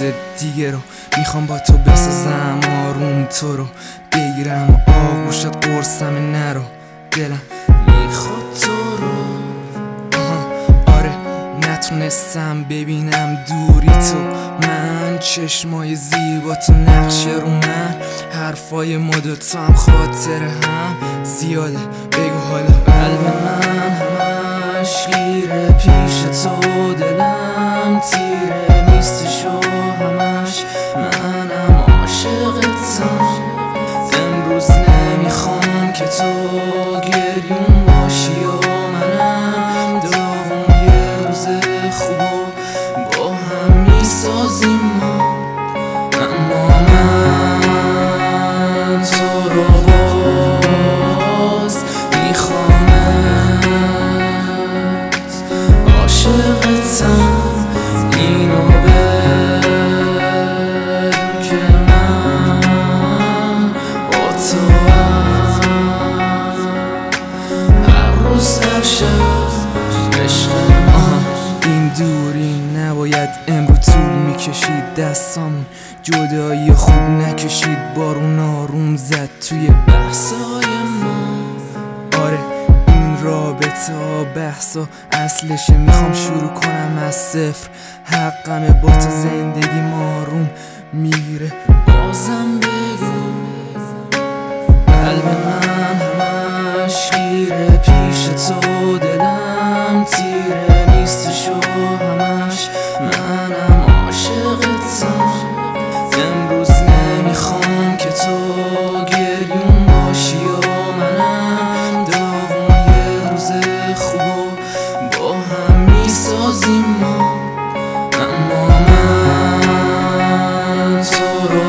دیگه رو میخوام با تو بسازم آروم، تو رو بگیرم آغوشت قرصم نرو، دلم میخواد تو رو. آره نتونستم ببینم دوری تو، من چشمای زیبا تو نقشه رو من، حرفای ما دوتا هم خاطر هم زیاده. بگو حالا قلب من همش گیره پیش تو، دلم تیره نیستش و همش منم عاشقتم. امروز نمیخوام که تو گریون باشی و منم داغون، یه روز خوب با هم میسازیم ما. اما من تو رو باز میخوامت، عاشقتم. اینو بدون که من با تو هر روز هر شب عشق من. این دوری نباید امرو طول میکشید، دستامون جدایی خوب نکشید، بارون آروم زد توی بحثای ما. آره این رابطه ها بحثا اصلشه، میخوام شروع کنم از صفر، حقمه با تو زندگی آروم میگیره. بازم بگو قلب من همش گیره پیش تو، دلم تیره نیستش و همش منم عاشقتم. امروز نمیخوام که تو گریون باشی و منم داغون، یه روز خوب با هم میسازیم ما. اما من تو رو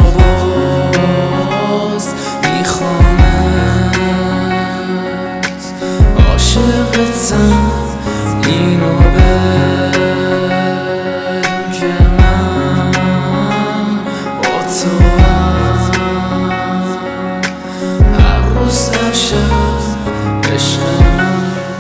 باز میخوامت، عاشقتم. اینو بدون که من با تو هر روز هر شب عشق من.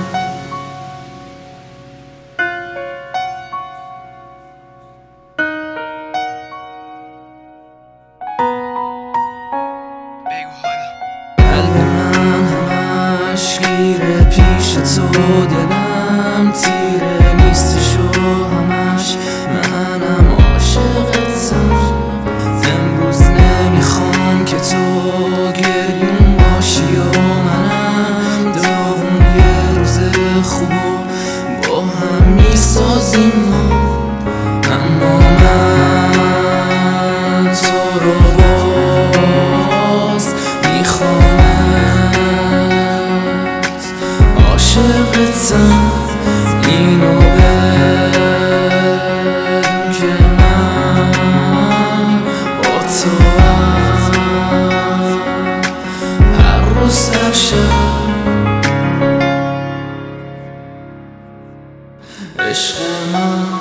قلب من همش گیره پیش تو، دلم تیره نیستش و همش منم عاشقتم. امروز نمیخوام که تو گریون باشی و منم داغون، یه روز خوب با هم میسازیم ما. اما من تو رو باز میخوامت، عاشقتم. اینو بدون که من با تو هر روز هر شب عشق من.